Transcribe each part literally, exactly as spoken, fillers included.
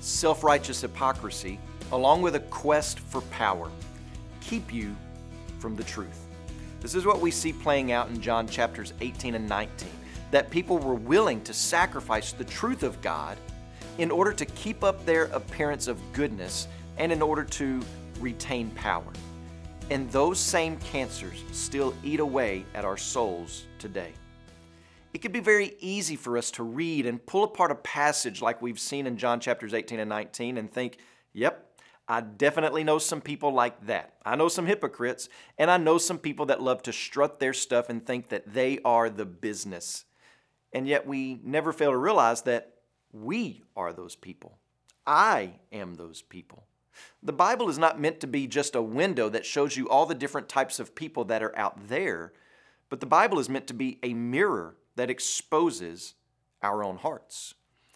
self-righteous hypocrisy, along with a quest for power, keep you from the truth. This is what we see playing out in John chapters eighteen and nineteen, that people were willing to sacrifice the truth of God in order to keep up their appearance of goodness and in order to retain power. And those same cancers still eat away at our souls today. It could be very easy for us to read and pull apart a passage like we've seen in John chapters eighteen and nineteen and think, yep, I definitely know some people like that. I know some hypocrites, and I know some people that love to strut their stuff and think that they are the business. And yet we never fail to realize that we are those people. I am those people. The Bible is not meant to be just a window that shows you all the different types of people that are out there, but the Bible is meant to be a mirror that exposes our own hearts.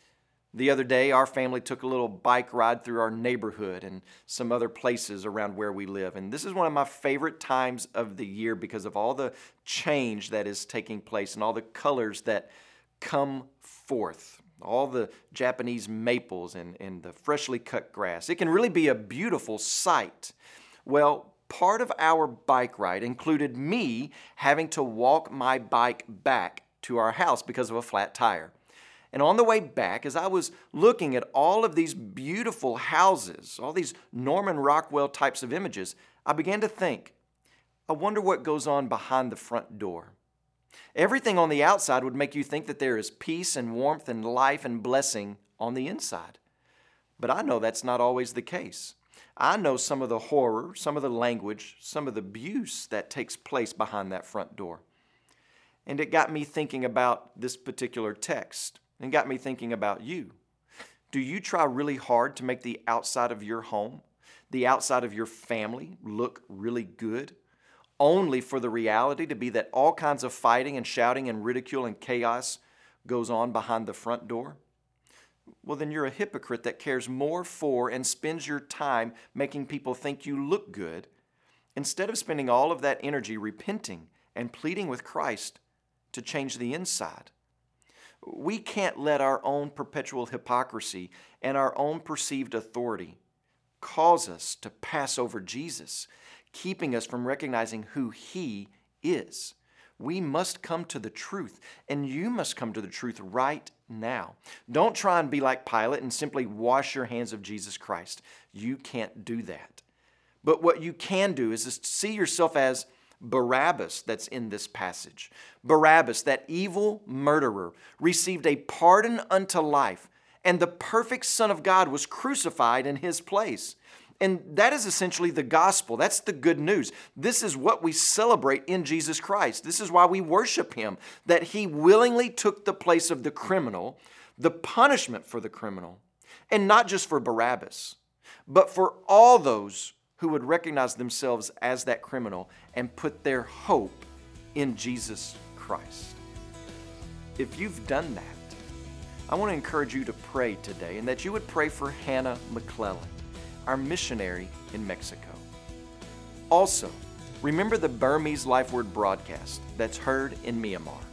The other day, our family took a little bike ride through our neighborhood and some other places around where we live. And this is one of my favorite times of the year because of all the change that is taking place and all the colors that come forth. All the Japanese maples and, and the freshly cut grass. It can really be a beautiful sight. Well, part of our bike ride included me having to walk my bike back to our house because of a flat tire. And on the way back, as I was looking at all of these beautiful houses, all these Norman Rockwell types of images, I began to think, I wonder what goes on behind the front door. Everything on the outside would make you think that there is peace and warmth and life and blessing on the inside. But I know that's not always the case. I know some of the horror, some of the language, some of the abuse that takes place behind that front door. And it got me thinking about this particular text. And got me thinking about you. Do you try really hard to make the outside of your home, the outside of your family, look really good, only for the reality to be that all kinds of fighting and shouting and ridicule and chaos goes on behind the front door? Well, then you're a hypocrite that cares more for and spends your time making people think you look good instead of spending all of that energy repenting and pleading with Christ to change the inside. We can't let our own perpetual hypocrisy and our own perceived authority cause us to pass over Jesus, keeping us from recognizing who He is. We must come to the truth, and you must come to the truth right now. Don't try and be like Pilate and simply wash your hands of Jesus Christ. You can't do that. But what you can do is just see yourself as Barabbas that's in this passage. Barabbas, that evil murderer, received a pardon unto life, and the perfect Son of God was crucified in his place. And that is essentially the gospel. That's the good news. This is what we celebrate in Jesus Christ. This is why we worship Him, that He willingly took the place of the criminal, the punishment for the criminal, and not just for Barabbas, but for all those who would recognize themselves as that criminal and put their hope in Jesus Christ. If you've done that, I want to encourage you to pray today, and that you would pray for Hannah McClellan, our missionary in Mexico. Also, remember the Burmese Life Word broadcast that's heard in Myanmar.